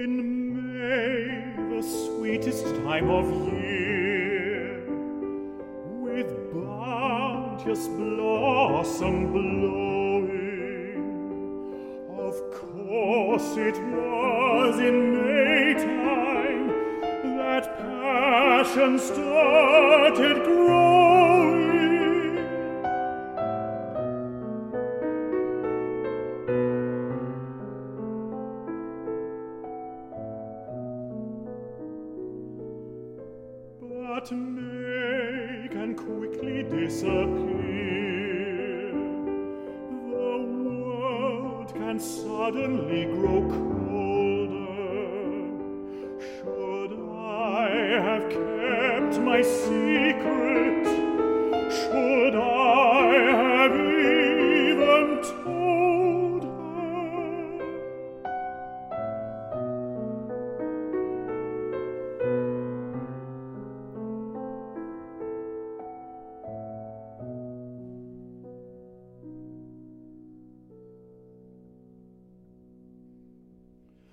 In May, the sweetest time of year, with bounteous blossom blowing, of course it was in Maytime that passion started growing. But May can quickly disappear. The world can suddenly grow colder. Should I have kept my secret